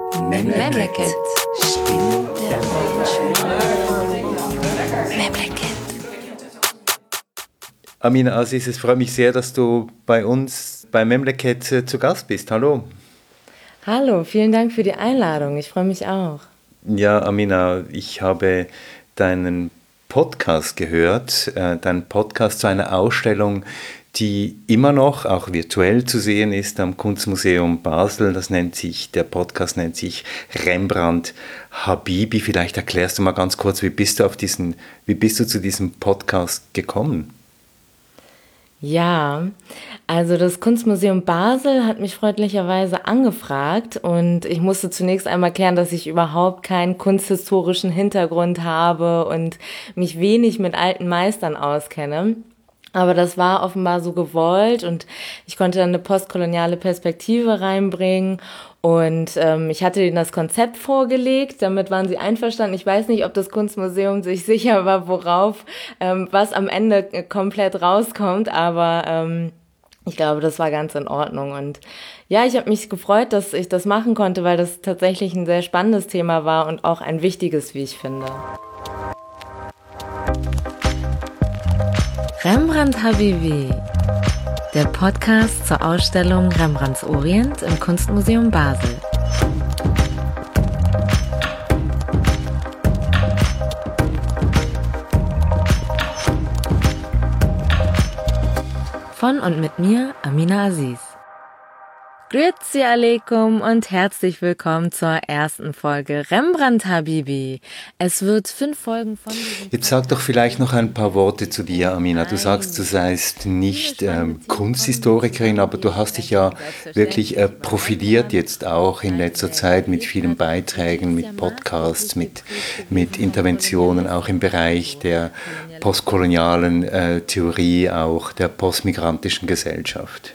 Memleket. Stimmen der Menschen. Memleket. Amina Aziz, es freut mich sehr, dass du bei uns bei Memleket zu Gast bist. Hallo. Hallo, vielen Dank für die Einladung. Ich freue mich auch. Ja, Amina, ich habe deinen Podcast gehört, deinen Podcast zu einer Ausstellung, die immer noch auch virtuell zu sehen ist am Kunstmuseum Basel. Der Podcast nennt sich Rembrandt Habibi. Vielleicht erklärst du mal ganz kurz, wie bist du zu diesem Podcast gekommen? Ja, also das Kunstmuseum Basel hat mich freundlicherweise angefragt und ich musste zunächst einmal klären, dass ich überhaupt keinen kunsthistorischen Hintergrund habe und mich wenig mit alten Meistern auskenne. Aber das war offenbar so gewollt und ich konnte dann eine postkoloniale Perspektive reinbringen und ich hatte ihnen das Konzept vorgelegt, damit waren sie einverstanden. Ich weiß nicht, ob das Kunstmuseum sich sicher war, was am Ende komplett rauskommt, aber ich glaube, das war ganz in Ordnung. Und ja, ich habe mich gefreut, dass ich das machen konnte, weil das tatsächlich ein sehr spannendes Thema war und auch ein wichtiges, wie ich finde. Rembrandt Habibi, der Podcast zur Ausstellung Rembrandts Orient im Kunstmuseum Basel. Von und mit mir, Amina Aziz. Grüezi alaikum und herzlich willkommen zur ersten Folge Rembrandt Habibi. Es wird 5 Folgen von Jetzt sag doch vielleicht noch ein paar Worte zu dir, Amina. Du sagst, du seist nicht Kunsthistorikerin, aber du hast dich ja wirklich profiliert jetzt auch in letzter Zeit mit vielen Beiträgen, mit Podcasts, mit Interventionen, auch im Bereich der postkolonialen Theorie, auch der postmigrantischen Gesellschaft.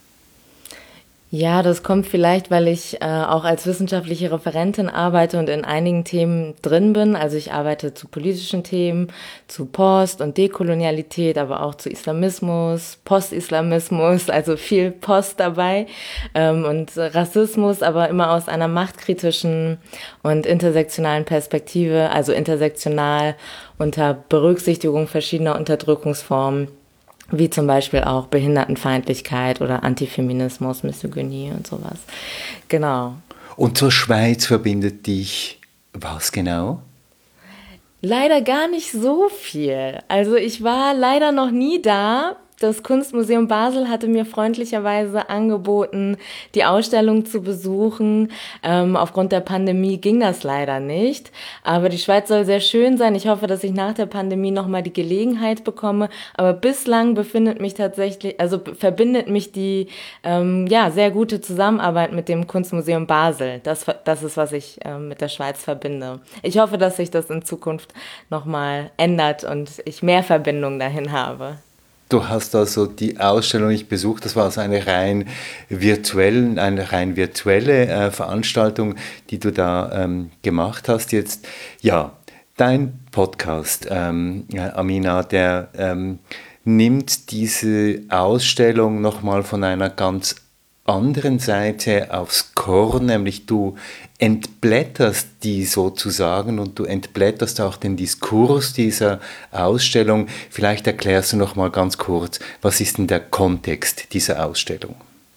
Ja, das kommt vielleicht, weil ich auch als wissenschaftliche Referentin arbeite und in einigen Themen drin bin. Also ich arbeite zu politischen Themen, zu Post- und Dekolonialität, aber auch zu Islamismus, Postislamismus, also viel Post dabei und Rassismus, aber immer aus einer machtkritischen und intersektionalen Perspektive, also intersektional unter Berücksichtigung verschiedener Unterdrückungsformen, wie zum Beispiel auch Behindertenfeindlichkeit oder Antifeminismus, Misogynie und sowas. Genau. Und zur Schweiz verbindet dich was genau? Leider gar nicht so viel. Also ich war leider noch nie da. Das Kunstmuseum Basel hatte mir freundlicherweise angeboten, die Ausstellung zu besuchen. Aufgrund der Pandemie ging das leider nicht. Aber die Schweiz soll sehr schön sein. Ich hoffe, dass ich nach der Pandemie nochmal die Gelegenheit bekomme. Aber bislang verbindet mich die sehr gute Zusammenarbeit mit dem Kunstmuseum Basel. Das ist, was ich mit der Schweiz verbinde. Ich hoffe, dass sich das in Zukunft nochmal ändert und ich mehr Verbindung dahin habe. Du hast also die Ausstellung nicht besucht, das war also eine rein virtuelle Veranstaltung, die du da gemacht hast jetzt. Ja, dein Podcast, Amina, der nimmt diese Ausstellung nochmal von einer ganz anderen Seite aufs Korn, nämlich du entblätterst die sozusagen und du entblätterst auch den Diskurs dieser Ausstellung. Vielleicht erklärst du noch mal ganz kurz, was ist denn der Kontext dieser Ausstellung?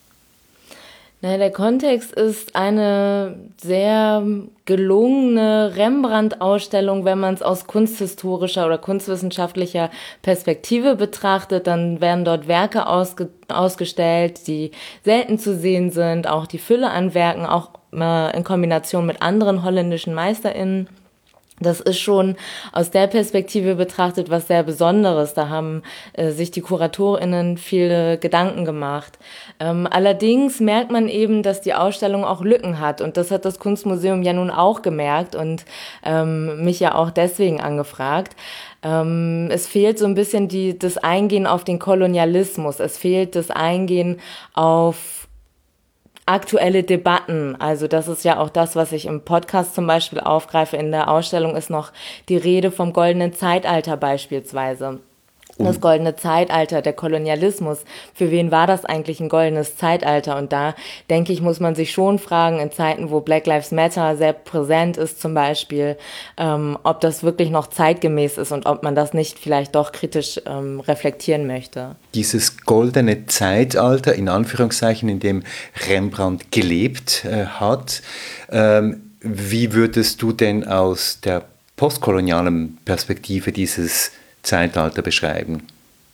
Der Kontext ist eine sehr gelungene Rembrandt-Ausstellung, wenn man es aus kunsthistorischer oder kunstwissenschaftlicher Perspektive betrachtet. Dann werden dort Werke ausgestellt, die selten zu sehen sind, auch die Fülle an Werken, auch in Kombination mit anderen holländischen MeisterInnen. Das ist schon aus der Perspektive betrachtet was sehr Besonderes. Da haben sich die KuratorInnen viele Gedanken gemacht. Allerdings merkt man eben, dass die Ausstellung auch Lücken hat. Und das hat das Kunstmuseum ja nun auch gemerkt und mich ja auch deswegen angefragt. Es fehlt so ein bisschen das Eingehen auf den Kolonialismus. Es fehlt das Eingehen auf aktuelle Debatten, also das ist ja auch das, was ich im Podcast zum Beispiel aufgreife. In der Ausstellung ist noch die Rede vom goldenen Zeitalter beispielsweise. Das goldene Zeitalter, der Kolonialismus. Für wen war das eigentlich ein goldenes Zeitalter? Und da, denke ich, muss man sich schon fragen, in Zeiten, wo Black Lives Matter sehr präsent ist zum Beispiel, ob das wirklich noch zeitgemäß ist und ob man das nicht vielleicht doch kritisch reflektieren möchte. Dieses goldene Zeitalter, in Anführungszeichen, in dem Rembrandt gelebt hat, wie würdest du denn aus der postkolonialen Perspektive dieses Zeitalter beschreiben?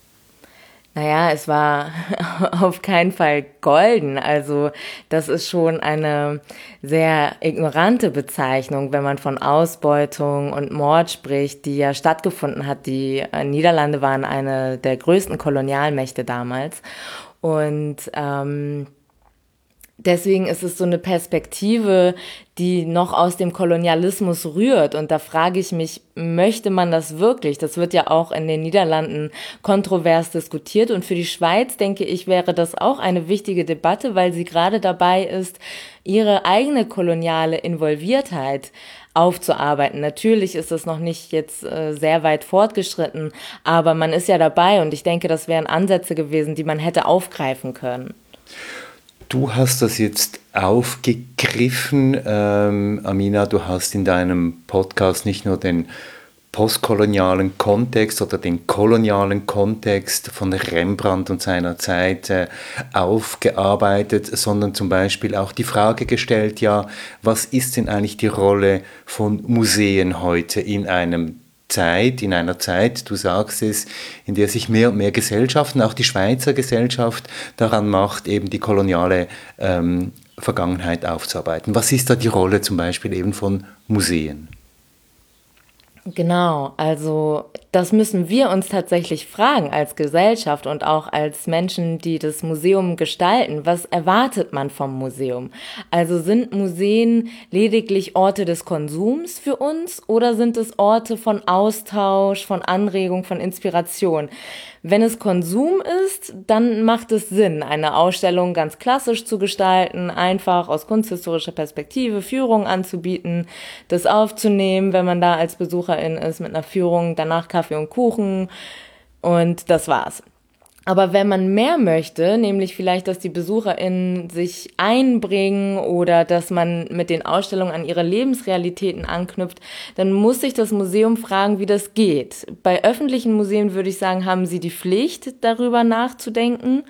Naja, es war auf keinen Fall golden. Also das ist schon eine sehr ignorante Bezeichnung, wenn man von Ausbeutung und Mord spricht, die ja stattgefunden hat. Die Niederlande waren eine der größten Kolonialmächte damals. Und deswegen ist es so eine Perspektive, die noch aus dem Kolonialismus rührt. Und da frage ich mich, möchte man das wirklich? Das wird ja auch in den Niederlanden kontrovers diskutiert. Und für die Schweiz, denke ich, wäre das auch eine wichtige Debatte, weil sie gerade dabei ist, ihre eigene koloniale Involviertheit aufzuarbeiten. Natürlich ist es noch nicht jetzt sehr weit fortgeschritten, aber man ist ja dabei. Und ich denke, das wären Ansätze gewesen, die man hätte aufgreifen können. Du hast das jetzt aufgegriffen, Amina, du hast in deinem Podcast nicht nur den postkolonialen Kontext oder den kolonialen Kontext von Rembrandt und seiner Zeit aufgearbeitet, sondern zum Beispiel auch die Frage gestellt, ja, was ist denn eigentlich die Rolle von Museen heute in einer Zeit, du sagst es, in der sich mehr und mehr Gesellschaften, auch die Schweizer Gesellschaft, daran macht, eben die koloniale Vergangenheit aufzuarbeiten. Was ist da die Rolle zum Beispiel eben von Museen? Genau, also das müssen wir uns tatsächlich fragen als Gesellschaft und auch als Menschen, die das Museum gestalten. Was erwartet man vom Museum? Also sind Museen lediglich Orte des Konsums für uns oder sind es Orte von Austausch, von Anregung, von Inspiration? Wenn es Konsum ist, dann macht es Sinn, eine Ausstellung ganz klassisch zu gestalten, einfach aus kunsthistorischer Perspektive Führungen anzubieten, das aufzunehmen, wenn man da als Besucherin ist mit einer Führung, danach Kaffee und Kuchen und das war's. Aber wenn man mehr möchte, nämlich vielleicht, dass die BesucherInnen sich einbringen oder dass man mit den Ausstellungen an ihre Lebensrealitäten anknüpft, dann muss sich das Museum fragen, wie das geht. Bei öffentlichen Museen würde ich sagen, haben sie die Pflicht, darüber nachzudenken.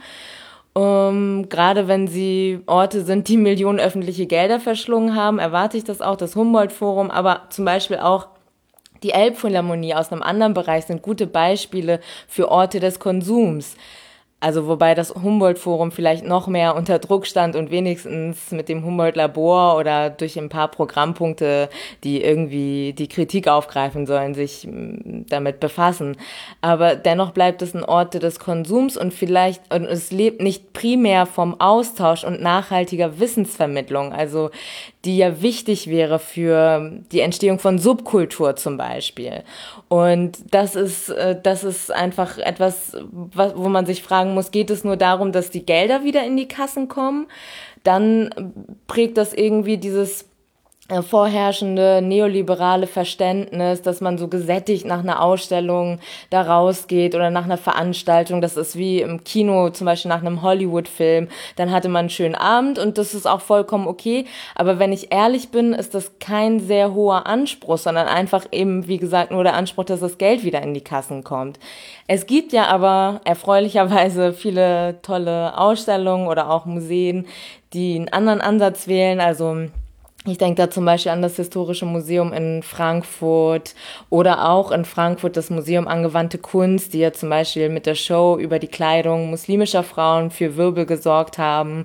Gerade wenn sie Orte sind, die Millionen öffentliche Gelder verschlungen haben, erwarte ich das auch, das Humboldt-Forum, aber zum Beispiel auch die Elbphilharmonie aus einem anderen Bereich sind gute Beispiele für Orte des Konsums. Also wobei das Humboldt-Forum vielleicht noch mehr unter Druck stand und wenigstens mit dem Humboldt-Labor oder durch ein paar Programmpunkte, die irgendwie die Kritik aufgreifen sollen, sich damit befassen. Aber dennoch bleibt es ein Ort des Konsums und es lebt nicht primär vom Austausch und nachhaltiger Wissensvermittlung, also die ja wichtig wäre für die Entstehung von Subkultur zum Beispiel. Und das ist einfach etwas, wo man sich fragen muss, geht es nur darum, dass die Gelder wieder in die Kassen kommen? Dann prägt das irgendwie dieses vorherrschende neoliberale Verständnis, dass man so gesättigt nach einer Ausstellung da rausgeht oder nach einer Veranstaltung. Das ist wie im Kino, zum Beispiel nach einem Hollywood-Film. Dann hatte man einen schönen Abend und das ist auch vollkommen okay. Aber wenn ich ehrlich bin, ist das kein sehr hoher Anspruch, sondern einfach eben, wie gesagt, nur der Anspruch, dass das Geld wieder in die Kassen kommt. Es gibt ja aber erfreulicherweise viele tolle Ausstellungen oder auch Museen, die einen anderen Ansatz wählen, also ich denke da zum Beispiel an das Historische Museum in Frankfurt oder auch in Frankfurt das Museum Angewandte Kunst, die ja zum Beispiel mit der Show über die Kleidung muslimischer Frauen für Wirbel gesorgt haben.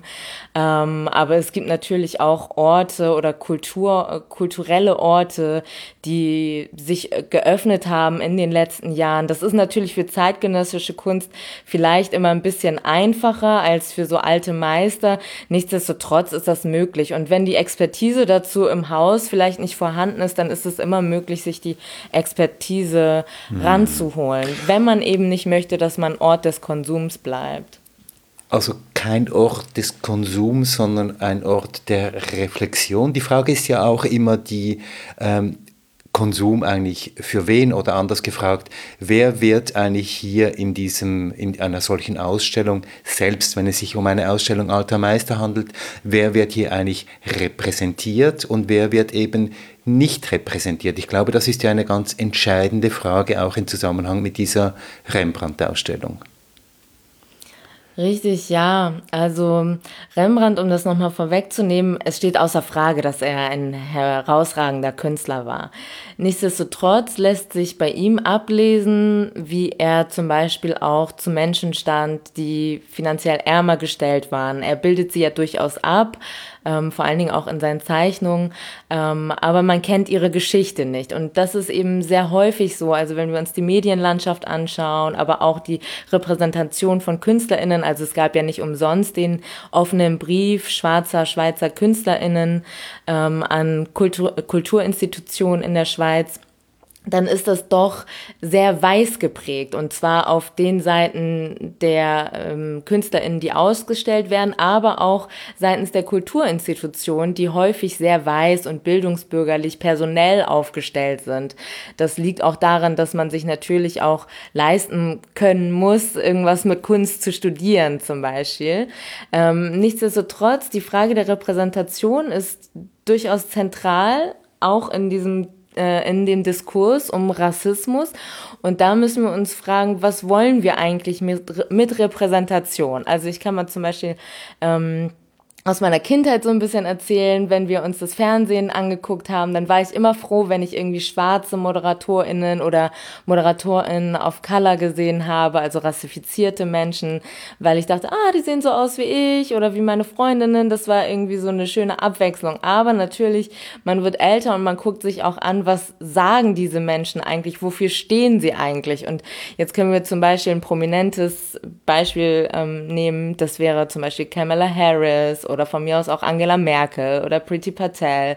Aber es gibt natürlich auch Orte oder kulturelle Orte, die sich geöffnet haben in den letzten Jahren. Das ist natürlich für zeitgenössische Kunst vielleicht immer ein bisschen einfacher als für so alte Meister. Nichtsdestotrotz ist das möglich. Und wenn die Expertise dazu im Haus vielleicht nicht vorhanden ist, dann ist es immer möglich, sich die Expertise ranzuholen, wenn man eben nicht möchte, dass man Ort des Konsums bleibt. Also kein Ort des Konsums, sondern ein Ort der Reflexion. Die Frage ist ja auch immer die, Konsum eigentlich für wen, oder anders gefragt, wer wird eigentlich hier in einer solchen Ausstellung, selbst wenn es sich um eine Ausstellung alter Meister handelt, wer wird hier eigentlich repräsentiert und wer wird eben nicht repräsentiert? Ich glaube, das ist ja eine ganz entscheidende Frage auch im Zusammenhang mit dieser Rembrandt-Ausstellung. Richtig, ja. Also Rembrandt, um das nochmal vorwegzunehmen, es steht außer Frage, dass er ein herausragender Künstler war. Nichtsdestotrotz lässt sich bei ihm ablesen, wie er zum Beispiel auch zu Menschen stand, die finanziell ärmer gestellt waren. Er bildet sie ja durchaus ab, vor allen Dingen auch in seinen Zeichnungen, aber man kennt ihre Geschichte nicht. Und das ist eben sehr häufig so, also wenn wir uns die Medienlandschaft anschauen, aber auch die Repräsentation von KünstlerInnen, also es gab ja nicht umsonst den offenen Brief schwarzer Schweizer KünstlerInnen an Kulturinstitutionen in der Schweiz, dann ist das doch sehr weiß geprägt, und zwar auf den Seiten der KünstlerInnen, die ausgestellt werden, aber auch seitens der Kulturinstitutionen, die häufig sehr weiß und bildungsbürgerlich personell aufgestellt sind. Das liegt auch daran, dass man sich natürlich auch leisten können muss, irgendwas mit Kunst zu studieren zum Beispiel. Nichtsdestotrotz, die Frage der Repräsentation ist durchaus zentral, auch in dem Diskurs um Rassismus. Und da müssen wir uns fragen, was wollen wir eigentlich mit Repräsentation? Also ich kann mal zum Beispiel aus meiner Kindheit so ein bisschen erzählen. Wenn wir uns das Fernsehen angeguckt haben, dann war ich immer froh, wenn ich irgendwie schwarze ModeratorInnen oder ModeratorInnen of Color gesehen habe, also rassifizierte Menschen, weil ich dachte, die sehen so aus wie ich oder wie meine Freundinnen. Das war irgendwie so eine schöne Abwechslung. Aber natürlich, man wird älter und man guckt sich auch an, was sagen diese Menschen eigentlich, wofür stehen sie eigentlich? Und jetzt können wir zum Beispiel ein prominentes Beispiel nehmen, das wäre zum Beispiel Kamala Harris oder von mir aus auch Angela Merkel oder Priti Patel.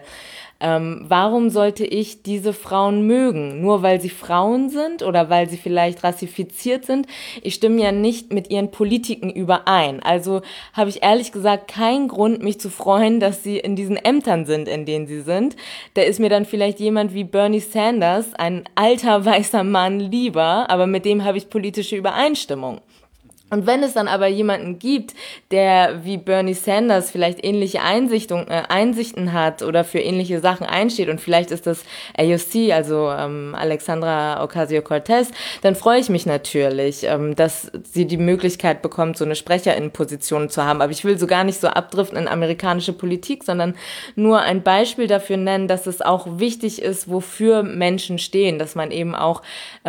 Warum sollte ich diese Frauen mögen? Nur weil sie Frauen sind oder weil sie vielleicht rassifiziert sind? Ich stimme ja nicht mit ihren Politiken überein. Also habe ich ehrlich gesagt keinen Grund, mich zu freuen, dass sie in diesen Ämtern sind, in denen sie sind. Da ist mir dann vielleicht jemand wie Bernie Sanders, ein alter weißer Mann, lieber, aber mit dem habe ich politische Übereinstimmung. Und wenn es dann aber jemanden gibt, der wie Bernie Sanders vielleicht ähnliche Einsichten hat oder für ähnliche Sachen einsteht, und vielleicht ist das AOC, also Alexandra Ocasio-Cortez, dann freue ich mich natürlich, dass sie die Möglichkeit bekommt, so eine Sprecherinnenposition zu haben. Aber ich will so gar nicht so abdriften in amerikanische Politik, sondern nur ein Beispiel dafür nennen, dass es auch wichtig ist, wofür Menschen stehen, dass man eben auch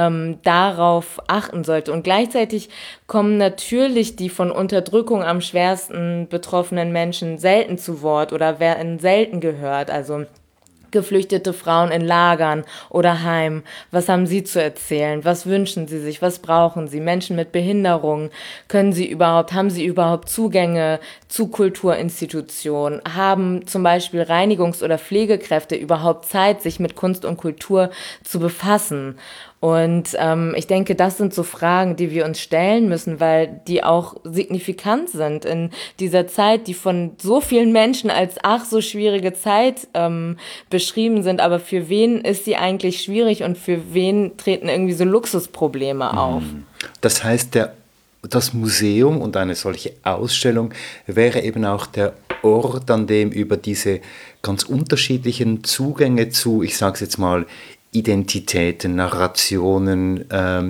darauf achten sollte. Und gleichzeitig kommen natürlich die von Unterdrückung am schwersten betroffenen Menschen selten zu Wort oder werden selten gehört. Also geflüchtete Frauen in Lagern oder Heim. Was haben sie zu erzählen? Was wünschen sie sich? Was brauchen sie? Menschen mit Behinderungen. Haben sie überhaupt Zugänge zu Kulturinstitutionen? Haben zum Beispiel Reinigungs- oder Pflegekräfte überhaupt Zeit, sich mit Kunst und Kultur zu befassen? Und ich denke, das sind so Fragen, die wir uns stellen müssen, weil die auch signifikant sind in dieser Zeit, die von so vielen Menschen als so schwierige Zeit beschrieben sind. Aber für wen ist sie eigentlich schwierig und für wen treten irgendwie so Luxusprobleme auf? Das heißt, das Museum und eine solche Ausstellung wäre eben auch der Ort, an dem über diese ganz unterschiedlichen Zugänge zu, ich sage es jetzt mal, Identitäten, Narrationen,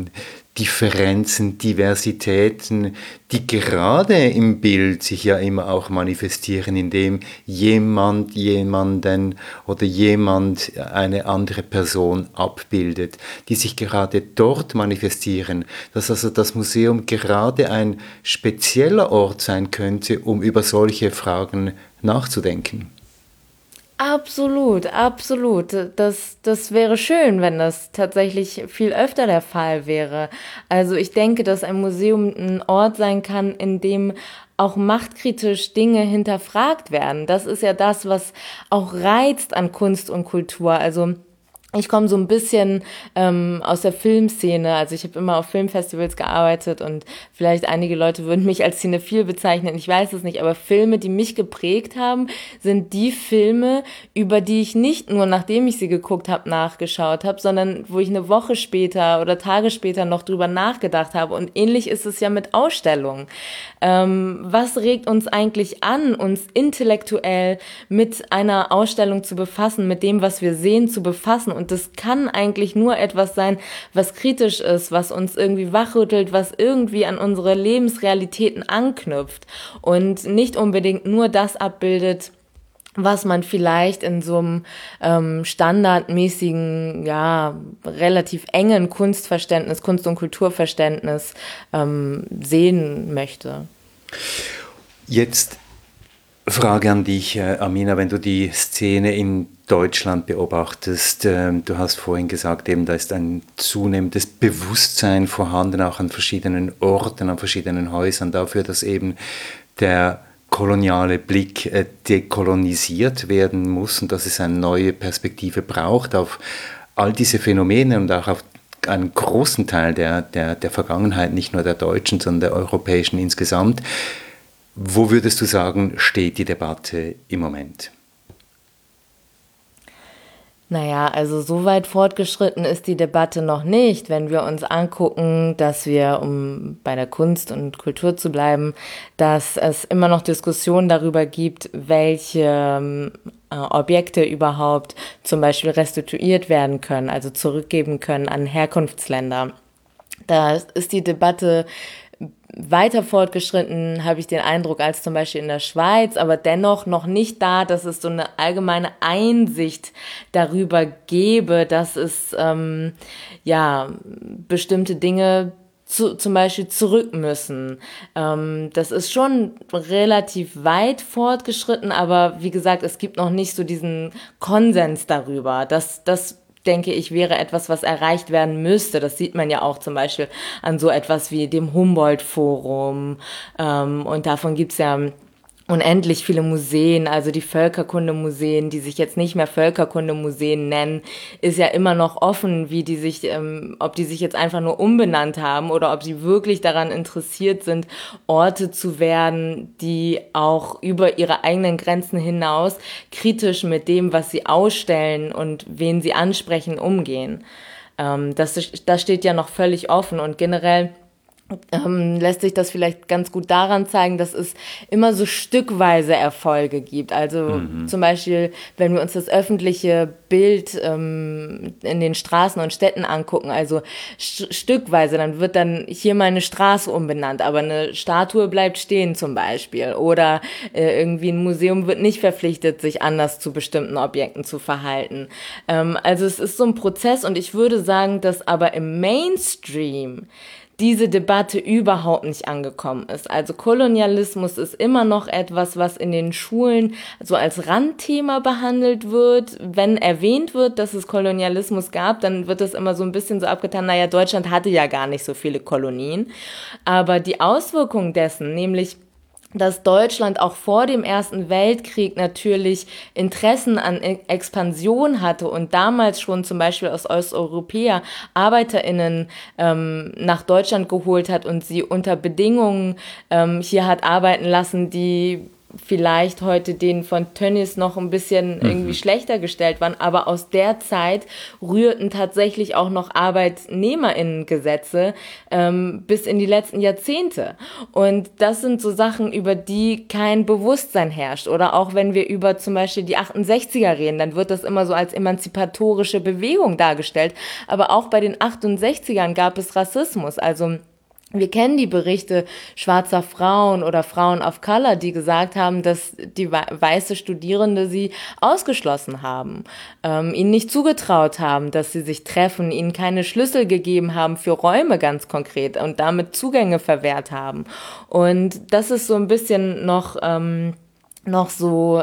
Differenzen, Diversitäten, die gerade im Bild sich ja immer auch manifestieren, indem jemanden oder jemand eine andere Person abbildet, die sich gerade dort manifestieren, dass also das Museum gerade ein spezieller Ort sein könnte, um über solche Fragen nachzudenken. Absolut, absolut. Das wäre schön, wenn das tatsächlich viel öfter der Fall wäre. Also ich denke, dass ein Museum ein Ort sein kann, in dem auch machtkritisch Dinge hinterfragt werden. Das ist ja das, was auch reizt an Kunst und Kultur. Also ich komme so ein bisschen aus der Filmszene, also ich habe immer auf Filmfestivals gearbeitet und vielleicht einige Leute würden mich als cinephil bezeichnen, ich weiß es nicht, aber Filme, die mich geprägt haben, sind die Filme, über die ich nicht nur, nachdem ich sie geguckt habe, nachgeschaut habe, sondern wo ich eine Woche später oder Tage später noch drüber nachgedacht habe. Und ähnlich ist es ja mit Ausstellungen. Was regt uns eigentlich an, uns intellektuell mit einer Ausstellung zu befassen, mit dem, was wir sehen, zu befassen? Und das kann eigentlich nur etwas sein, was kritisch ist, was uns irgendwie wachrüttelt, was irgendwie an unsere Lebensrealitäten anknüpft und nicht unbedingt nur das abbildet, was man vielleicht in so einem standardmäßigen, ja, relativ engen Kunstverständnis, Kunst- und Kulturverständnis sehen möchte. Jetzt Frage an dich, Amina, wenn du die Szene in Deutschland beobachtest. Du hast vorhin gesagt, eben, da ist ein zunehmendes Bewusstsein vorhanden, auch an verschiedenen Orten, an verschiedenen Häusern dafür, dass eben der koloniale Blick dekolonisiert werden muss und dass es eine neue Perspektive braucht auf all diese Phänomene und auch auf einen großen Teil der Vergangenheit, nicht nur der deutschen, sondern der europäischen insgesamt. Wo würdest du sagen, steht die Debatte im Moment? Naja, also so weit fortgeschritten ist die Debatte noch nicht, wenn wir uns angucken, dass wir, um bei der Kunst und Kultur zu bleiben, dass es immer noch Diskussionen darüber gibt, welche Objekte überhaupt zum Beispiel restituiert werden können, also zurückgeben können an Herkunftsländer. Da ist die Debatte weiter fortgeschritten, habe ich den Eindruck, als zum Beispiel in der Schweiz, aber dennoch noch nicht da, dass es so eine allgemeine Einsicht darüber gäbe, dass es bestimmte Dinge zum Beispiel zurück müssen. Das ist schon relativ weit fortgeschritten, aber wie gesagt, es gibt noch nicht so diesen Konsens darüber, dass das denke ich, wäre etwas, was erreicht werden müsste. Das sieht man ja auch zum Beispiel an so etwas wie dem Humboldt-Forum. Und davon gibt's ja unendlich viele Museen, also die Völkerkundemuseen, die sich jetzt nicht mehr Völkerkundemuseen nennen, ist ja immer noch offen, wie die sich, ob die sich jetzt einfach nur umbenannt haben oder ob sie wirklich daran interessiert sind, Orte zu werden, die auch über ihre eigenen Grenzen hinaus kritisch mit dem, was sie ausstellen und wen sie ansprechen, umgehen. Das steht ja noch völlig offen und generell lässt sich das vielleicht ganz gut daran zeigen, dass es immer so stückweise Erfolge gibt. Also zum Beispiel, wenn wir uns das öffentliche Bild in den Straßen und Städten angucken, also stückweise, dann wird dann hier mal eine Straße umbenannt, aber eine Statue bleibt stehen zum Beispiel. Oder irgendwie ein Museum wird nicht verpflichtet, sich anders zu bestimmten Objekten zu verhalten. Also es ist so ein Prozess und ich würde sagen, dass aber im Mainstream diese Debatte überhaupt nicht angekommen ist. Also Kolonialismus ist immer noch etwas, was in den Schulen so als Randthema behandelt wird. Wenn erwähnt wird, dass es Kolonialismus gab, dann wird das immer so ein bisschen so abgetan, naja, Deutschland hatte ja gar nicht so viele Kolonien. Aber die Auswirkungen dessen, nämlich dass Deutschland auch vor dem Ersten Weltkrieg natürlich Interessen an Expansion hatte und damals schon zum Beispiel aus Osteuropäer ArbeiterInnen nach Deutschland geholt hat und sie unter Bedingungen hier hat arbeiten lassen, die vielleicht heute denen von Tönnies noch ein bisschen irgendwie schlechter gestellt waren, aber aus der Zeit rührten tatsächlich auch noch ArbeitnehmerInnen-Gesetze bis in die letzten Jahrzehnte. Und das sind so Sachen, über die kein Bewusstsein herrscht. Oder auch wenn wir über zum Beispiel die 68er reden, dann wird das immer so als emanzipatorische Bewegung dargestellt. Aber auch bei den 68ern gab es Rassismus, also wir kennen die Berichte schwarzer Frauen oder Frauen of Color, die gesagt haben, dass die weiße Studierende sie ausgeschlossen haben, ihnen nicht zugetraut haben, dass sie sich treffen, ihnen keine Schlüssel gegeben haben für Räume ganz konkret und damit Zugänge verwehrt haben. Und das ist so ein bisschen noch so,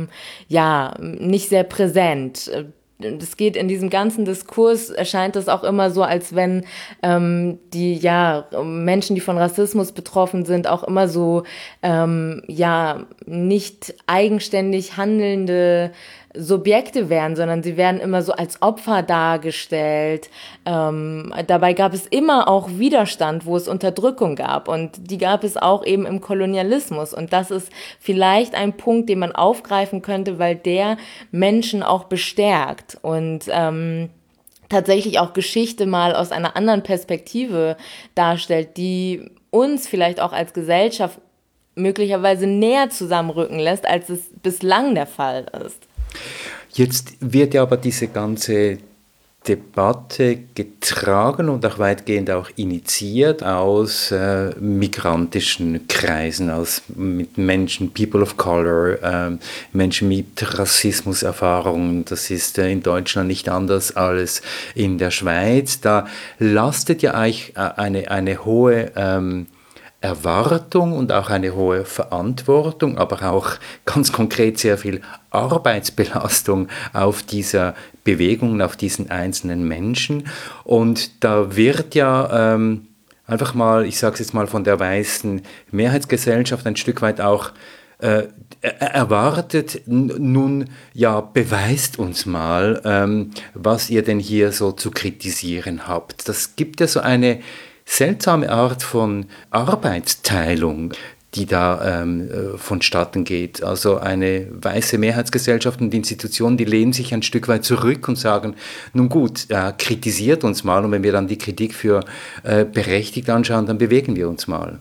nicht sehr präsent. Das geht in diesem ganzen Diskurs, erscheint es auch immer so, als wenn die Menschen, die von Rassismus betroffen sind, auch immer so nicht eigenständig handelnde Subjekte wären, sondern sie werden immer so als Opfer dargestellt. Dabei gab es immer auch Widerstand, wo es Unterdrückung gab, und die gab es auch eben im Kolonialismus, und das ist vielleicht ein Punkt, den man aufgreifen könnte, weil der Menschen auch bestärkt und tatsächlich auch Geschichte mal aus einer anderen Perspektive darstellt, die uns vielleicht auch als Gesellschaft möglicherweise näher zusammenrücken lässt, als es bislang der Fall ist. Jetzt wird ja aber diese ganze Debatte getragen und auch weitgehend auch initiiert aus migrantischen Kreisen, mit Menschen, People of Color, Menschen mit Rassismuserfahrungen. Das ist in Deutschland nicht anders als in der Schweiz. Da lastet ja eigentlich eine hohe Erwartung und auch eine hohe Verantwortung, aber auch ganz konkret sehr viel Arbeitsbelastung auf dieser Bewegung, auf diesen einzelnen Menschen. Und da wird ja einfach mal, ich sage es jetzt mal, von der weißen Mehrheitsgesellschaft ein Stück weit auch erwartet, nun ja, beweist uns mal, was ihr denn hier so zu kritisieren habt. Das gibt ja so eine seltsame Art von Arbeitsteilung, die da vonstatten geht. Also eine weiße Mehrheitsgesellschaft und Institutionen, die lehnen sich ein Stück weit zurück und sagen, nun gut, kritisiert uns mal, und wenn wir dann die Kritik für berechtigt anschauen, dann bewegen wir uns mal.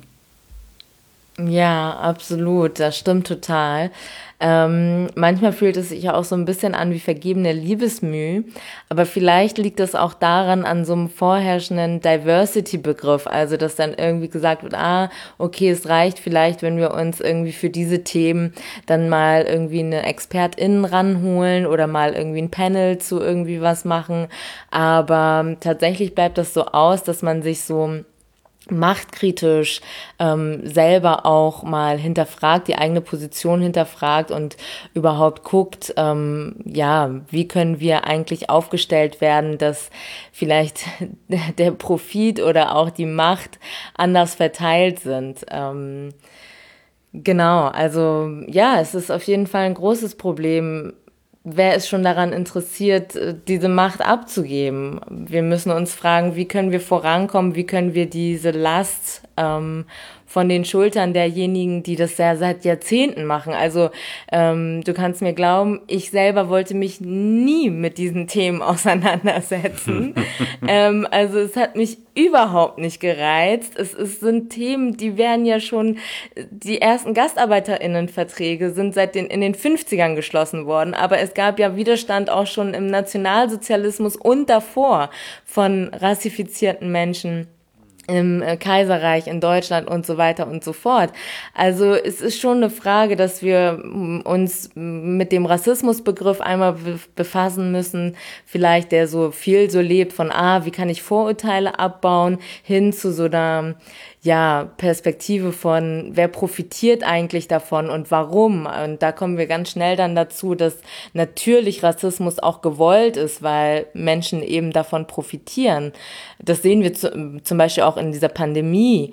Ja, absolut, das stimmt total. Manchmal fühlt es sich ja auch so ein bisschen an wie vergebene Liebesmüh, aber vielleicht liegt es auch daran, an so einem vorherrschenden Diversity-Begriff, also dass dann irgendwie gesagt wird, okay, es reicht vielleicht, wenn wir uns irgendwie für diese Themen dann mal irgendwie eine ExpertInnen ranholen oder mal irgendwie ein Panel zu irgendwie was machen, aber tatsächlich bleibt das so aus, dass man sich so machtkritisch selber auch mal hinterfragt, die eigene Position hinterfragt und überhaupt guckt, wie können wir eigentlich aufgestellt werden, dass vielleicht der Profit oder auch die Macht anders verteilt sind. Genau, also ja, es ist auf jeden Fall ein großes Problem. Wer ist schon daran interessiert, diese Macht abzugeben? Wir müssen uns fragen, wie können wir vorankommen, wie können wir diese Last von den Schultern derjenigen, die das ja seit Jahrzehnten machen. Also du kannst mir glauben, ich selber wollte mich nie mit diesen Themen auseinandersetzen. Also es hat mich überhaupt nicht gereizt. Es sind Themen, die werden ja schon, die ersten GastarbeiterInnenverträge sind in den 50ern geschlossen worden, aber es gab ja Widerstand auch schon im Nationalsozialismus und davor von rassifizierten Menschen im Kaiserreich, in Deutschland und so weiter und so fort. Also es ist schon eine Frage, dass wir uns mit dem Rassismusbegriff einmal befassen müssen, vielleicht der so viel so lebt von, wie kann ich Vorurteile abbauen, hin zu so einer Perspektive von, wer profitiert eigentlich davon und warum? Und da kommen wir ganz schnell dann dazu, dass natürlich Rassismus auch gewollt ist, weil Menschen eben davon profitieren. Das sehen wir zum Beispiel auch in dieser Pandemie.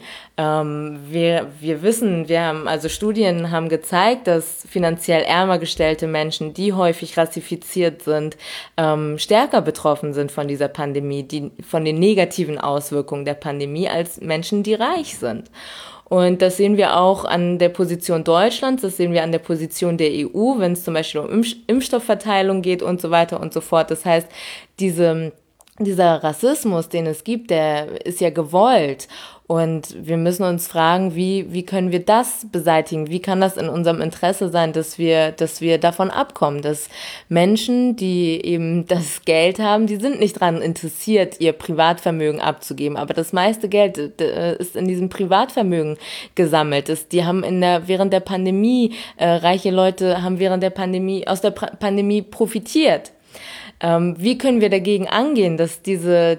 Wir wissen, Studien haben gezeigt, dass finanziell ärmer gestellte Menschen, die häufig rassifiziert sind, stärker betroffen sind von dieser Pandemie, von den negativen Auswirkungen der Pandemie, als Menschen, die reich sind. Und das sehen wir auch an der Position Deutschlands, das sehen wir an der Position der EU, wenn es zum Beispiel um Impfstoffverteilung geht und so weiter und so fort. Das heißt, dieser Rassismus, den es gibt, der ist ja gewollt. Und wir müssen uns fragen, wie können wir das beseitigen? Wie kann das in unserem Interesse sein, dass wir davon abkommen? Dass Menschen, die eben das Geld haben, die sind nicht daran interessiert, ihr Privatvermögen abzugeben. Aber das meiste Geld ist in diesem Privatvermögen gesammelt. Während der Pandemie, reiche Leute haben während der Pandemie, aus der Pandemie profitiert. Wie können wir dagegen angehen, dass dieser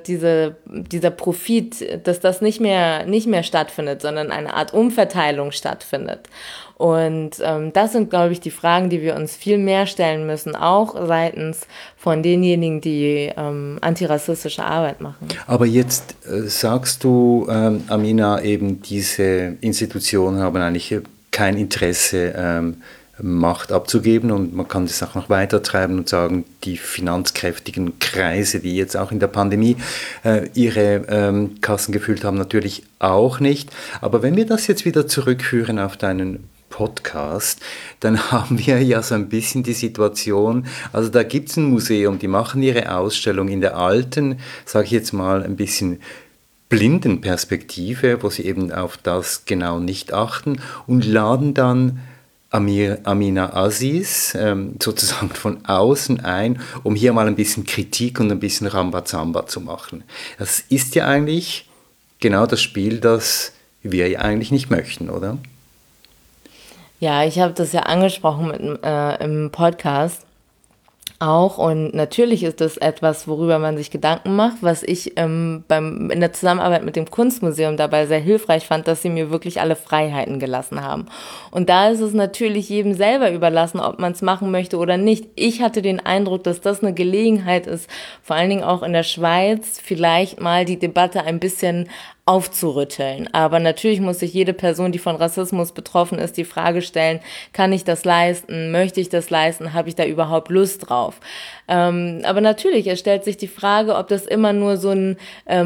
Profit, dass das nicht mehr stattfindet, sondern eine Art Umverteilung stattfindet? Und das sind, glaube ich, die Fragen, die wir uns viel mehr stellen müssen, auch seitens von denjenigen, die antirassistische Arbeit machen. Aber jetzt sagst du, Amina, eben diese Institutionen haben eigentlich kein Interesse, Macht abzugeben, und man kann das auch noch weiter treiben und sagen, die finanzkräftigen Kreise, die jetzt auch in der Pandemie ihre Kassen gefüllt haben, natürlich auch nicht. Aber wenn wir das jetzt wieder zurückführen auf deinen Podcast, dann haben wir ja so ein bisschen die Situation, also da gibt es ein Museum, die machen ihre Ausstellung in der alten, sage ich jetzt mal, ein bisschen blinden Perspektive, wo sie eben auf das genau nicht achten und laden dann Amina Aziz sozusagen von außen ein, um hier mal ein bisschen Kritik und ein bisschen Rambazamba zu machen. Das ist ja eigentlich genau das Spiel, das wir ja eigentlich nicht möchten, oder? Ja, ich habe das ja angesprochen im Podcast auch, und natürlich ist das etwas, worüber man sich Gedanken macht, was ich in der Zusammenarbeit mit dem Kunstmuseum dabei sehr hilfreich fand, dass sie mir wirklich alle Freiheiten gelassen haben. Und da ist es natürlich jedem selber überlassen, ob man es machen möchte oder nicht. Ich hatte den Eindruck, dass das eine Gelegenheit ist, vor allen Dingen auch in der Schweiz, vielleicht mal die Debatte ein bisschen aufzurütteln. Aber natürlich muss sich jede Person, die von Rassismus betroffen ist, die Frage stellen, kann ich das leisten? Möchte ich das leisten? Habe ich da überhaupt Lust drauf? Aber natürlich, es stellt sich die Frage, ob das immer nur so ein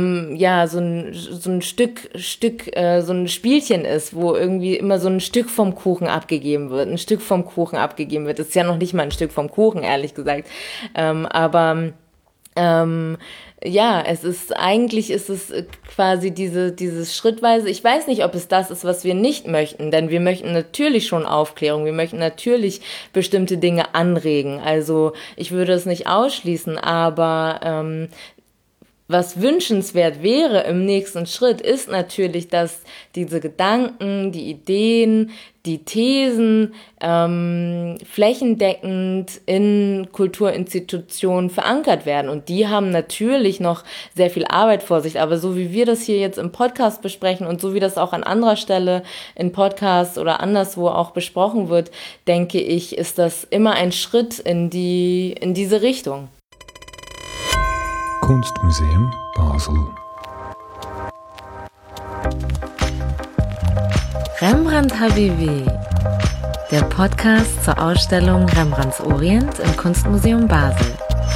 Stück, so ein Spielchen ist, wo irgendwie immer so ein Stück vom Kuchen abgegeben wird. Ein Stück vom Kuchen abgegeben wird. Das ist ja noch nicht mal ein Stück vom Kuchen, ehrlich gesagt. Ja, es ist quasi dieses schrittweise, ich weiß nicht, ob es das ist, was wir nicht möchten, denn wir möchten natürlich schon Aufklärung, wir möchten natürlich bestimmte Dinge anregen, also ich würde es nicht ausschließen, aber was wünschenswert wäre im nächsten Schritt, ist natürlich, dass diese Gedanken, die Ideen, die Thesen flächendeckend in Kulturinstitutionen verankert werden. Und die haben natürlich noch sehr viel Arbeit vor sich. Aber so wie wir das hier jetzt im Podcast besprechen und so wie das auch an anderer Stelle in Podcasts oder anderswo auch besprochen wird, denke ich, ist das immer ein Schritt in diese Richtung. Kunstmuseum Basel. Rembrandt Habibi, der Podcast zur Ausstellung Rembrandts Orient im Kunstmuseum Basel.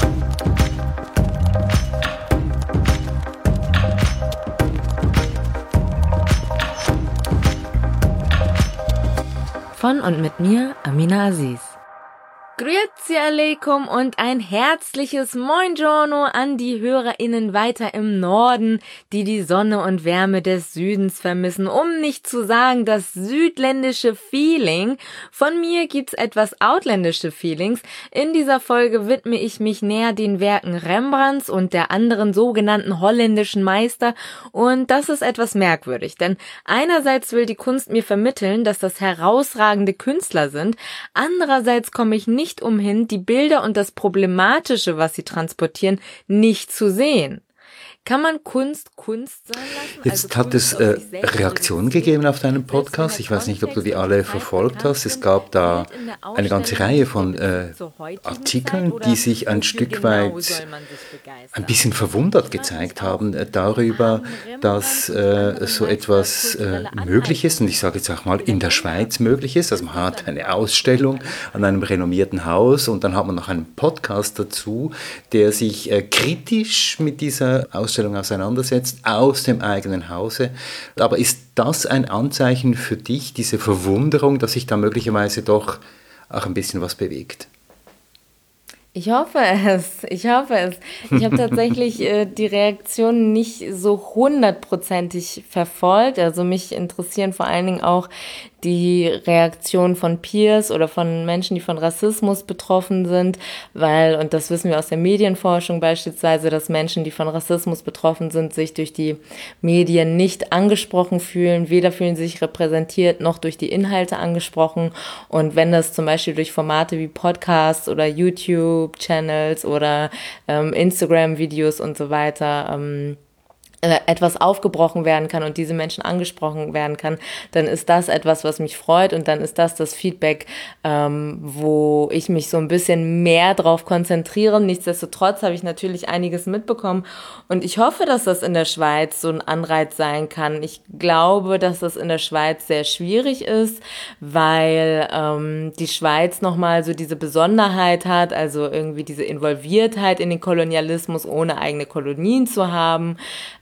Von und mit mir, Amina Aziz. Grüezi alaikum und ein herzliches Moingiorno an die HörerInnen weiter im Norden, die die Sonne und Wärme des Südens vermissen, um nicht zu sagen das südländische Feeling. Von mir gibt's etwas outländische Feelings. In dieser Folge widme ich mich näher den Werken Rembrandts und der anderen sogenannten holländischen Meister, und das ist etwas merkwürdig, denn einerseits will die Kunst mir vermitteln, dass das herausragende Künstler sind, andererseits komme ich nicht umhin, die Bilder und das Problematische, was sie transportieren, nicht zu sehen. Kann man Kunst sein lassen? Jetzt hat es Reaktionen gegeben auf deinen Podcast. Ich weiß nicht, ob du die alle verfolgt hast. Es gab da eine ganze Reihe von Artikeln, die sich ein Stück weit ein bisschen verwundert gezeigt haben darüber, dass so etwas möglich ist. Und ich sage jetzt auch mal, in der Schweiz möglich ist. Also man hat eine Ausstellung an einem renommierten Haus und dann hat man noch einen Podcast dazu, der sich kritisch mit dieser Ausstellung auseinandersetzt, aus dem eigenen Hause. Aber ist das ein Anzeichen für dich, diese Verwunderung, dass sich da möglicherweise doch auch ein bisschen was bewegt? Ich hoffe es. Ich habe tatsächlich die Reaktionen nicht so 100%ig verfolgt. Also mich interessieren vor allen Dingen auch die Reaktion von Peers oder von Menschen, die von Rassismus betroffen sind, weil, und das wissen wir aus der Medienforschung beispielsweise, dass Menschen, die von Rassismus betroffen sind, sich durch die Medien nicht angesprochen fühlen, weder fühlen sie sich repräsentiert, noch durch die Inhalte angesprochen. Und wenn das zum Beispiel durch Formate wie Podcasts oder YouTube-Channels oder Instagram-Videos und so weiter etwas aufgebrochen werden kann und diese Menschen angesprochen werden kann, dann ist das etwas, was mich freut und dann ist das Feedback, wo ich mich so ein bisschen mehr drauf konzentriere. Nichtsdestotrotz habe ich natürlich einiges mitbekommen und ich hoffe, dass das in der Schweiz so ein Anreiz sein kann. Ich glaube, dass das in der Schweiz sehr schwierig ist, weil die Schweiz nochmal so diese Besonderheit hat, also irgendwie diese Involviertheit in den Kolonialismus, ohne eigene Kolonien zu haben.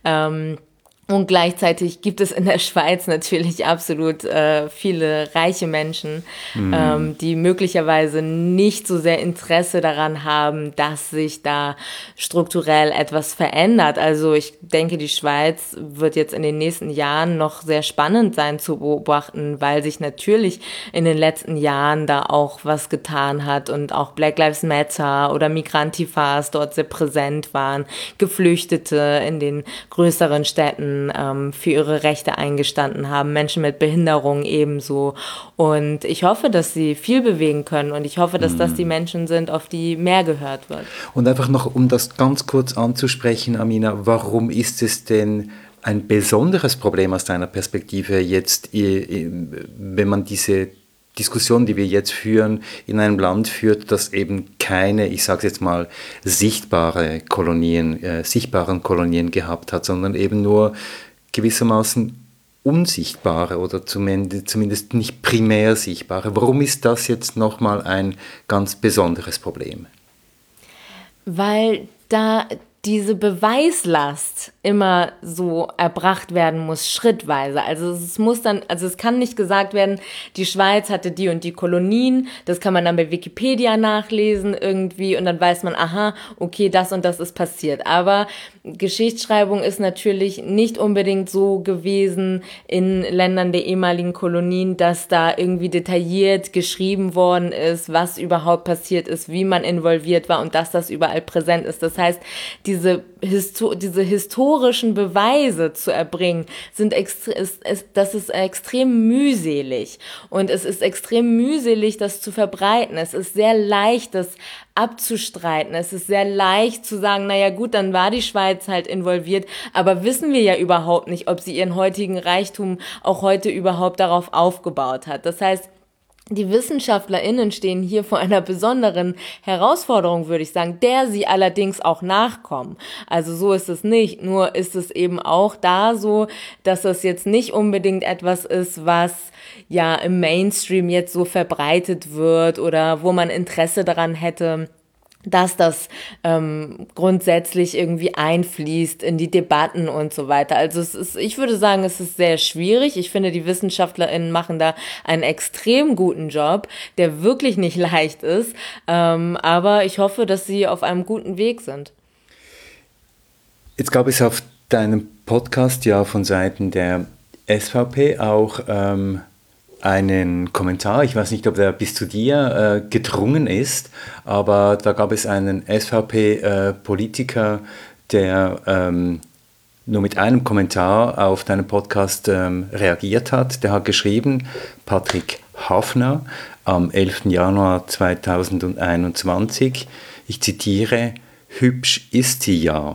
Und gleichzeitig gibt es in der Schweiz natürlich absolut viele reiche Menschen, die möglicherweise nicht so sehr Interesse daran haben, dass sich da strukturell etwas verändert. Also ich denke, die Schweiz wird jetzt in den nächsten Jahren noch sehr spannend sein zu beobachten, weil sich natürlich in den letzten Jahren da auch was getan hat und auch Black Lives Matter oder Migrantifas dort sehr präsent waren, Geflüchtete in den größeren Städten für ihre Rechte eingestanden haben, Menschen mit Behinderung ebenso. Und ich hoffe, dass sie viel bewegen können und ich hoffe, dass das die Menschen sind, auf die mehr gehört wird. Und einfach noch, um das ganz kurz anzusprechen, Amina, warum ist es denn ein besonderes Problem aus deiner Perspektive jetzt, wenn man diese Diskussion, die wir jetzt führen, in einem Land führt, das eben keine, ich sage es jetzt mal, sichtbaren Kolonien gehabt hat, sondern eben nur gewissermaßen unsichtbare oder zumindest nicht primär sichtbare. Warum ist das jetzt nochmal ein ganz besonderes Problem? Weil da diese Beweislast immer so erbracht werden muss, schrittweise. Also es kann nicht gesagt werden, die Schweiz hatte die und die Kolonien, das kann man dann bei Wikipedia nachlesen irgendwie und dann weiß man, aha, okay, das und das ist passiert. Aber Geschichtsschreibung ist natürlich nicht unbedingt so gewesen in Ländern der ehemaligen Kolonien, dass da irgendwie detailliert geschrieben worden ist, was überhaupt passiert ist, wie man involviert war und dass das überall präsent ist. Das heißt, diese historischen Beweise zu erbringen, das ist extrem mühselig. Und es ist extrem mühselig, das zu verbreiten. Es ist sehr leicht, das abzustreiten. Es ist sehr leicht zu sagen, naja gut, dann war die Schweiz halt involviert, aber wissen wir ja überhaupt nicht, ob sie ihren heutigen Reichtum auch heute überhaupt darauf aufgebaut hat. Das heißt, die WissenschaftlerInnen stehen hier vor einer besonderen Herausforderung, würde ich sagen, der sie allerdings auch nachkommen. Also so ist es nicht, nur ist es eben auch da so, dass das jetzt nicht unbedingt etwas ist, was ja im Mainstream jetzt so verbreitet wird oder wo man Interesse daran hätte, dass das grundsätzlich irgendwie einfließt in die Debatten und so weiter. Also ich würde sagen, es ist sehr schwierig. Ich finde, die WissenschaftlerInnen machen da einen extrem guten Job, der wirklich nicht leicht ist. Aber ich hoffe, dass sie auf einem guten Weg sind. Jetzt gab es auf deinem Podcast ja von Seiten der SVP auch einen Kommentar, ich weiß nicht, ob der bis zu dir gedrungen ist, aber da gab es einen SVP-Politiker, der nur mit einem Kommentar auf deinen Podcast reagiert hat. Der hat geschrieben, Patrick Hafner am 11. Januar 2021, ich zitiere, hübsch ist sie ja.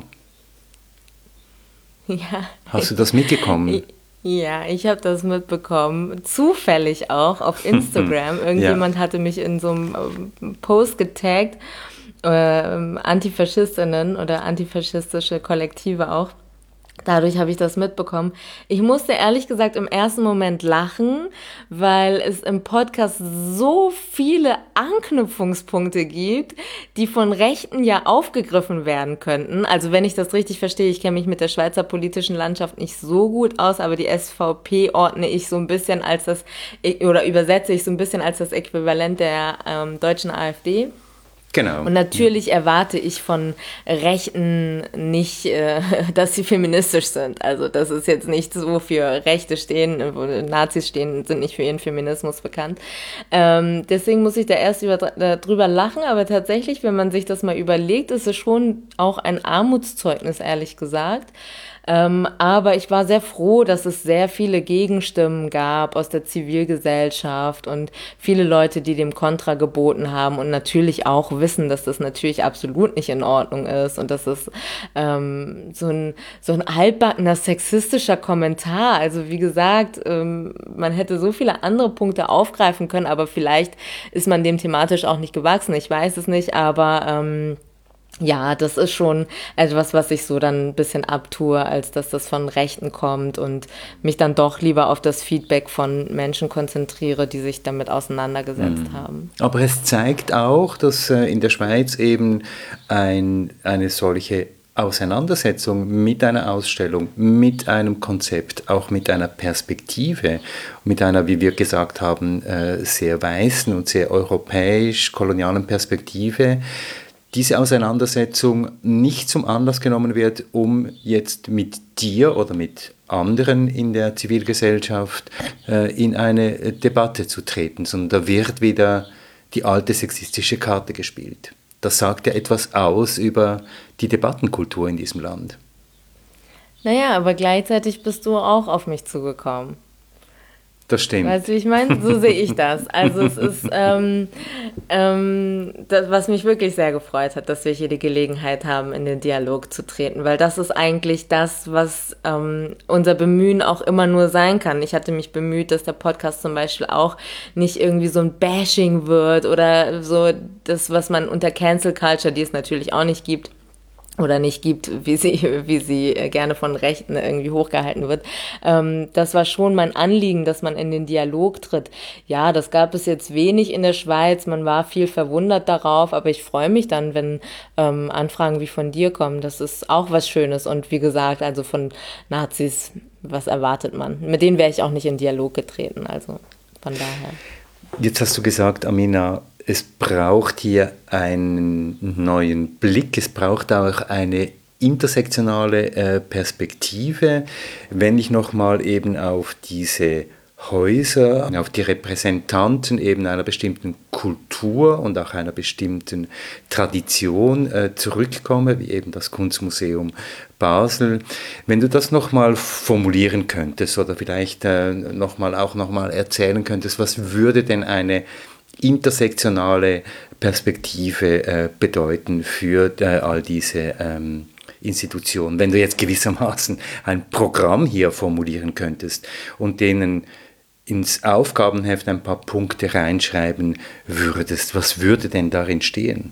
Ja. Hast du das mitbekommen? Ja, ich habe das mitbekommen, zufällig auch auf Instagram. Irgendjemand hatte mich in so einem Post getaggt, Antifaschistinnen oder antifaschistische Kollektive auch. Dadurch habe ich das mitbekommen. Ich musste ehrlich gesagt im ersten Moment lachen, weil es im Podcast so viele Anknüpfungspunkte gibt, die von Rechten ja aufgegriffen werden könnten. Also wenn ich das richtig verstehe, ich kenne mich mit der Schweizer politischen Landschaft nicht so gut aus, aber die SVP ordne ich so ein bisschen als das, oder übersetze ich so ein bisschen als das Äquivalent der deutschen AfD. Genau. Und natürlich erwarte ich von Rechten nicht, dass sie feministisch sind. Also das ist jetzt nicht so für Rechte stehen, wo Nazis stehen, sind nicht für ihren Feminismus bekannt. Deswegen muss ich da erst drüber lachen, aber tatsächlich, wenn man sich das mal überlegt, ist es schon auch ein Armutszeugnis, ehrlich gesagt. Aber ich war sehr froh, dass es sehr viele Gegenstimmen gab aus der Zivilgesellschaft und viele Leute, die dem Kontra geboten haben und natürlich auch wissen, dass das natürlich absolut nicht in Ordnung ist und dass es so ein altbackener sexistischer Kommentar, also wie gesagt, man hätte so viele andere Punkte aufgreifen können, aber vielleicht ist man dem thematisch auch nicht gewachsen, ich weiß es nicht, aber ja, das ist schon etwas, was ich so dann ein bisschen abtue, als dass das von Rechten kommt und mich dann doch lieber auf das Feedback von Menschen konzentriere, die sich damit auseinandergesetzt haben. Aber es zeigt auch, dass in der Schweiz eben eine solche Auseinandersetzung mit einer Ausstellung, mit einem Konzept, auch mit einer Perspektive, mit einer, wie wir gesagt haben, sehr weißen und sehr europäisch-kolonialen Perspektive, diese Auseinandersetzung nicht zum Anlass genommen wird, um jetzt mit dir oder mit anderen in der Zivilgesellschaft in eine Debatte zu treten, sondern da wird wieder die alte sexistische Karte gespielt. Das sagt ja etwas aus über die Debattenkultur in diesem Land. Naja, aber gleichzeitig bist du auch auf mich zugekommen. Das stimmt. Weißt du, wie ich meine? So sehe ich das. Also es ist das, was mich wirklich sehr gefreut hat, dass wir hier die Gelegenheit haben, in den Dialog zu treten, weil das ist eigentlich das, was unser Bemühen auch immer nur sein kann. Ich hatte mich bemüht, dass der Podcast zum Beispiel auch nicht irgendwie so ein Bashing wird oder so das, was man unter Cancel Culture, die es natürlich auch nicht gibt, oder nicht gibt, wie sie gerne von Rechten irgendwie hochgehalten wird. Das war schon mein Anliegen, dass man in den Dialog tritt. Ja, das gab es jetzt wenig in der Schweiz, man war viel verwundert darauf, aber ich freue mich dann, wenn Anfragen wie von dir kommen. Das ist auch was Schönes und wie gesagt, also von Nazis, was erwartet man? Mit denen wäre ich auch nicht in Dialog getreten, also von daher. Jetzt hast du gesagt, Amina, es braucht hier einen neuen Blick, es braucht auch eine intersektionale Perspektive. Wenn ich nochmal eben auf diese Häuser, auf die Repräsentanten eben einer bestimmten Kultur und auch einer bestimmten Tradition zurückkomme, wie eben das Kunstmuseum Basel. Wenn du das nochmal formulieren könntest oder vielleicht nochmal erzählen könntest, was würde denn eine intersektionale Perspektive bedeuten für all diese Institutionen? Wenn du jetzt gewissermaßen ein Programm hier formulieren könntest und denen ins Aufgabenheft ein paar Punkte reinschreiben würdest, was würde denn darin stehen?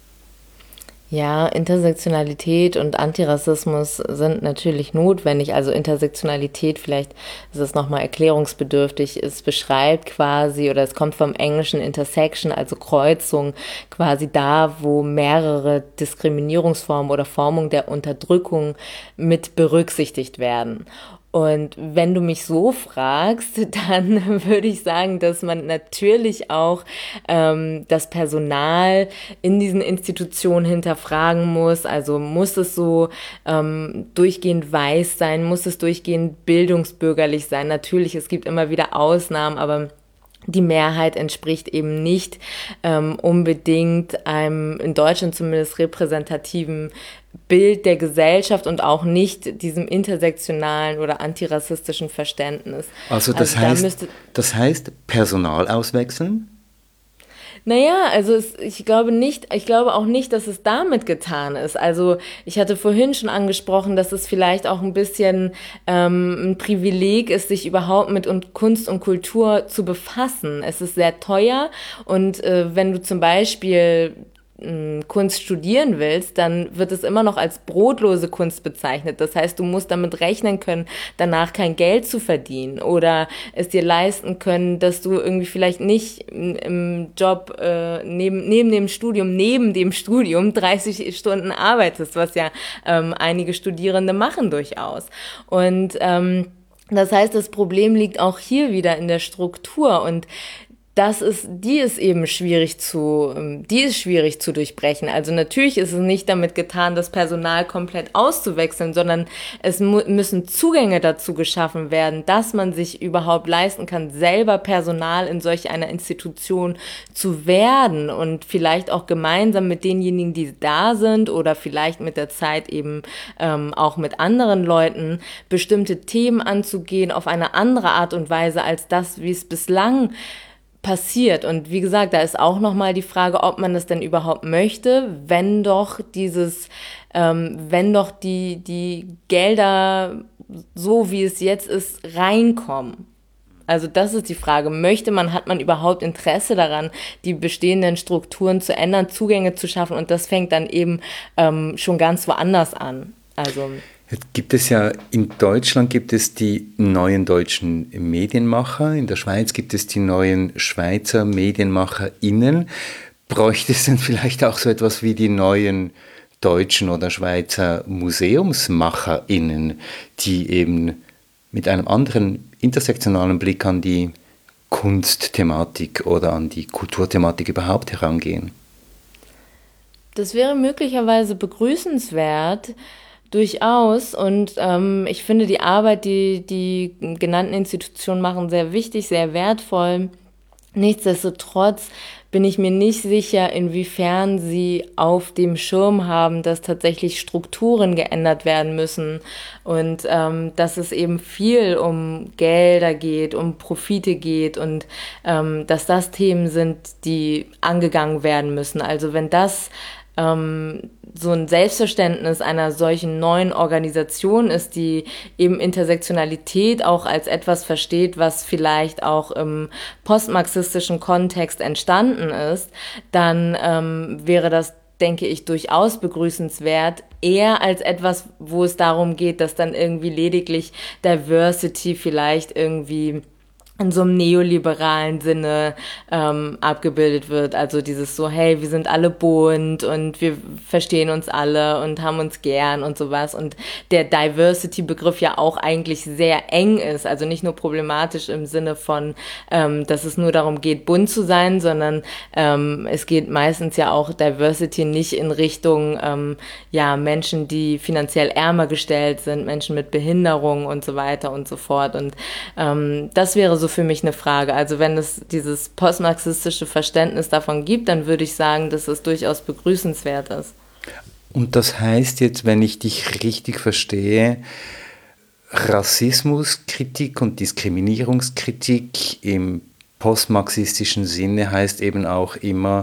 Ja, Intersektionalität und Antirassismus sind natürlich notwendig. Also Intersektionalität, vielleicht ist es nochmal erklärungsbedürftig, es beschreibt quasi, oder es kommt vom englischen Intersection, also Kreuzung, quasi da, wo mehrere Diskriminierungsformen oder Formungen der Unterdrückung mit berücksichtigt werden. Und wenn du mich so fragst, dann würde ich sagen, dass man natürlich auch das Personal in diesen Institutionen hinterfragen muss. Also muss es so durchgehend weiß sein, muss es durchgehend bildungsbürgerlich sein. Natürlich, es gibt immer wieder Ausnahmen, aber die Mehrheit entspricht eben nicht unbedingt einem in Deutschland zumindest repräsentativen Bild der Gesellschaft und auch nicht diesem intersektionalen oder antirassistischen Verständnis. Also das heißt Personal auswechseln? Naja, also ich glaube auch nicht, dass es damit getan ist. Also ich hatte vorhin schon angesprochen, dass es vielleicht auch ein bisschen ein Privileg ist, sich überhaupt mit Kunst und Kultur zu befassen. Es ist sehr teuer und wenn du zum Beispiel Kunst studieren willst, dann wird es immer noch als brotlose Kunst bezeichnet. Das heißt, du musst damit rechnen können, danach kein Geld zu verdienen oder es dir leisten können, dass du irgendwie vielleicht nicht im Job neben dem Studium 30 Stunden arbeitest, was ja einige Studierende machen durchaus. Und das heißt, das Problem liegt auch hier wieder in der Struktur und die ist schwierig zu durchbrechen. Also natürlich ist es nicht damit getan, das Personal komplett auszuwechseln, sondern es müssen Zugänge dazu geschaffen werden, dass man sich überhaupt leisten kann, selber Personal in solch einer Institution zu werden und vielleicht auch gemeinsam mit denjenigen, die da sind oder vielleicht mit der Zeit eben auch mit anderen Leuten bestimmte Themen anzugehen auf eine andere Art und Weise als das, wie es bislang passiert. Und wie gesagt, da ist auch nochmal die Frage, ob man das denn überhaupt möchte, wenn doch die Gelder, so wie es jetzt ist, reinkommen. Also das ist die Frage. Hat man überhaupt Interesse daran, die bestehenden Strukturen zu ändern, Zugänge zu schaffen? Und das fängt dann eben schon ganz woanders an. Also Jetzt gibt es ja, in Deutschland gibt es die neuen deutschen Medienmacher, in der Schweiz gibt es die neuen Schweizer MedienmacherInnen. Bräuchte es denn vielleicht auch so etwas wie die neuen deutschen oder Schweizer MuseumsmacherInnen, die eben mit einem anderen intersektionalen Blick an die Kunstthematik oder an die Kulturthematik überhaupt herangehen? Das wäre möglicherweise begrüßenswert, durchaus. Und ich finde die Arbeit, die genannten Institutionen machen, sehr wichtig, sehr wertvoll. Nichtsdestotrotz bin ich mir nicht sicher, inwiefern sie auf dem Schirm haben, dass tatsächlich Strukturen geändert werden müssen und dass es eben viel um Gelder geht, um Profite geht und dass das Themen sind, die angegangen werden müssen. Also wenn das so ein Selbstverständnis einer solchen neuen Organisation ist, die eben Intersektionalität auch als etwas versteht, was vielleicht auch im postmarxistischen Kontext entstanden ist, dann wäre das, denke ich, durchaus begrüßenswert, eher als etwas, wo es darum geht, dass dann irgendwie lediglich Diversity vielleicht irgendwie in so einem neoliberalen Sinne abgebildet wird. Also dieses so, hey, wir sind alle bunt und wir verstehen uns alle und haben uns gern und sowas. Und der Diversity-Begriff ja auch eigentlich sehr eng ist. Also nicht nur problematisch im Sinne von, dass es nur darum geht, bunt zu sein, sondern es geht meistens ja auch Diversity nicht in Richtung Menschen, die finanziell ärmer gestellt sind, Menschen mit Behinderung und so weiter und so fort. Und das wäre so für mich eine Frage. Also wenn es dieses postmarxistische Verständnis davon gibt, dann würde ich sagen, dass es durchaus begrüßenswert ist. Und das heißt jetzt, wenn ich dich richtig verstehe, Rassismuskritik und Diskriminierungskritik im postmarxistischen Sinne heißt eben auch immer,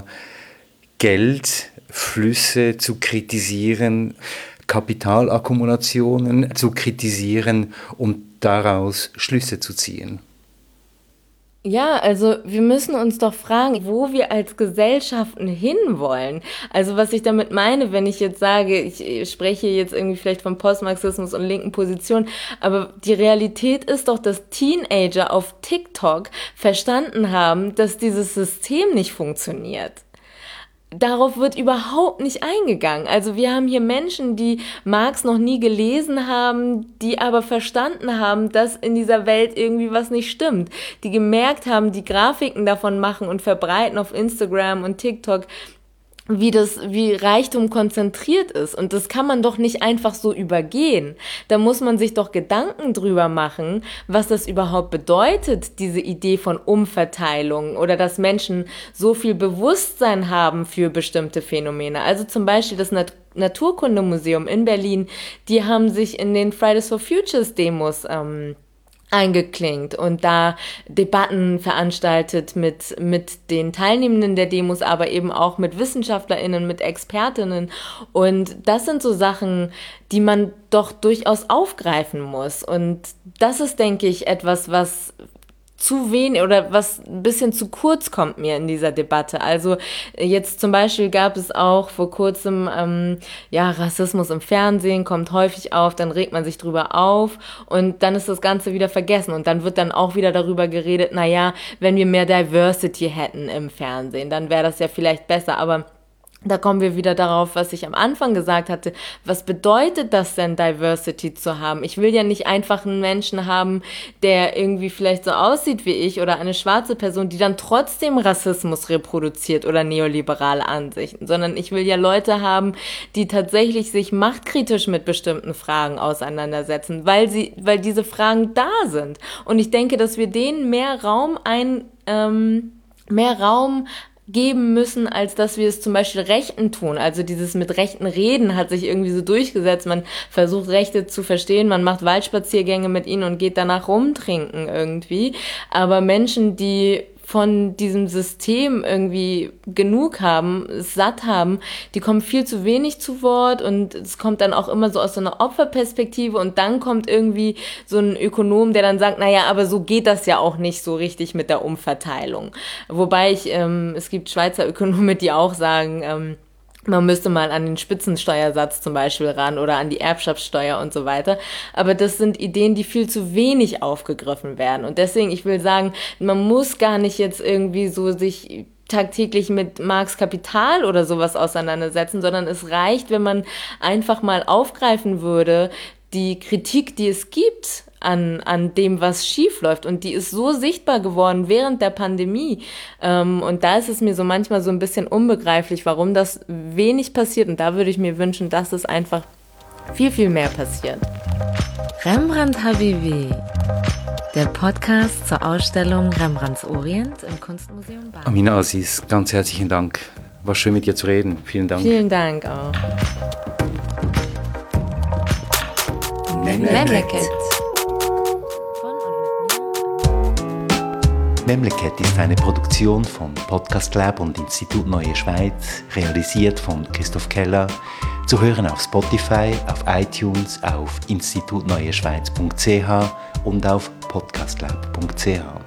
Geldflüsse zu kritisieren, Kapitalakkumulationen zu kritisieren und daraus Schlüsse zu ziehen. Ja, also wir müssen uns doch fragen, wo wir als Gesellschaften hinwollen. Also was ich damit meine, wenn ich jetzt sage, ich spreche jetzt irgendwie vielleicht von Postmarxismus und linken Positionen, aber die Realität ist doch, dass Teenager auf TikTok verstanden haben, dass dieses System nicht funktioniert. Darauf wird überhaupt nicht eingegangen. Also wir haben hier Menschen, die Marx noch nie gelesen haben, die aber verstanden haben, dass in dieser Welt irgendwie was nicht stimmt. Die gemerkt haben, die Grafiken davon machen und verbreiten auf Instagram und TikTok, wie Reichtum konzentriert ist. Und das kann man doch nicht einfach so übergehen. Da muss man sich doch Gedanken drüber machen, was das überhaupt bedeutet, diese Idee von Umverteilung oder dass Menschen so viel Bewusstsein haben für bestimmte Phänomene. Also zum Beispiel das Naturkundemuseum in Berlin, die haben sich in den Fridays for Futures Demos eingeklinkt und da Debatten veranstaltet mit den Teilnehmenden der Demos, aber eben auch mit WissenschaftlerInnen, mit ExpertInnen. Und das sind so Sachen, die man doch durchaus aufgreifen muss. Und das ist, denke ich, etwas, was zu wenig oder was ein bisschen zu kurz kommt mir in dieser Debatte. Also jetzt zum Beispiel gab es auch vor kurzem Rassismus im Fernsehen, kommt häufig auf, dann regt man sich drüber auf und dann ist das Ganze wieder vergessen und dann wird dann auch wieder darüber geredet, wenn wir mehr Diversity hätten im Fernsehen, dann wäre das ja vielleicht besser, aber da kommen wir wieder darauf, was ich am Anfang gesagt hatte. Was bedeutet das denn, Diversity zu haben? Ich will ja nicht einfach einen Menschen haben, der irgendwie vielleicht so aussieht wie ich oder eine schwarze Person, die dann trotzdem Rassismus reproduziert oder neoliberale Ansichten, sondern ich will ja Leute haben, die tatsächlich sich machtkritisch mit bestimmten Fragen auseinandersetzen, weil diese Fragen da sind. Und ich denke, dass wir denen mehr Raum geben müssen, als dass wir es zum Beispiel Rechten tun. Also dieses mit Rechten reden hat sich irgendwie so durchgesetzt. Man versucht Rechte zu verstehen, man macht Waldspaziergänge mit ihnen und geht danach rumtrinken irgendwie. Aber Menschen, die von diesem System irgendwie genug haben, es satt haben, die kommen viel zu wenig zu Wort und es kommt dann auch immer so aus so einer Opferperspektive und dann kommt irgendwie so ein Ökonom, der dann sagt, naja, aber so geht das ja auch nicht so richtig mit der Umverteilung. Wobei es gibt Schweizer Ökonomen, die auch sagen, man müsste mal an den Spitzensteuersatz zum Beispiel ran oder an die Erbschaftssteuer und so weiter. Aber das sind Ideen, die viel zu wenig aufgegriffen werden. Und deswegen, ich will sagen, man muss gar nicht jetzt irgendwie so sich tagtäglich mit Marx Kapital oder sowas auseinandersetzen, sondern es reicht, wenn man einfach mal aufgreifen würde, die Kritik, die es gibt an dem, was schief läuft. Und die ist so sichtbar geworden während der Pandemie. Und da ist es mir so manchmal so ein bisschen unbegreiflich, warum das wenig passiert. Und da würde ich mir wünschen, dass es einfach viel, viel mehr passiert. Rembrandt Habibi, der Podcast zur Ausstellung Rembrandts Orient im Kunstmuseum Basel. Amina Aziz, ganz herzlichen Dank. War schön mit dir zu reden. Vielen Dank. Vielen Dank auch. Memleket. Memleket ist eine Produktion von Podcast Lab und Institut Neue Schweiz, realisiert von Christoph Keller, zu hören auf Spotify, auf iTunes, auf institutneueschweiz.ch und auf podcastlab.ch.